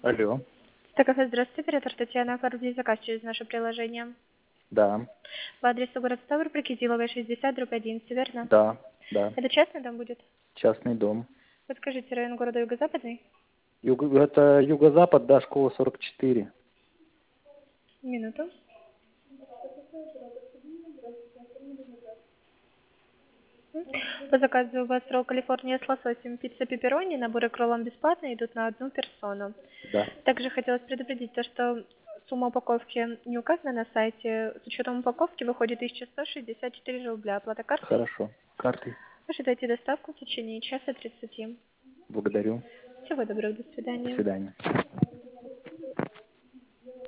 Алло, Так, здравствуйте, оператор Татьяна, оформите заказ через наше приложение. да, По адресу город Ставрополь, Кизиловая, 60/11, верно? да, да, Это частный дом будет? частный дом. Подскажите, район города Юго-Западный? Это юго-запад, да, школа 44. Минуту. По заказу у вас ролл Калифорния с лососем, пицца пепперони, наборы к роллам бесплатно идут на одну персону. Да, Также хотелось предупредить то, что сумма упаковки не указана на сайте. С учетом упаковки выходит 1164 рубля. Оплата картой. хорошо. Картой. Ожидайте доставку в течение часа 30. Благодарю. Всего доброго, до До свидания. свидания.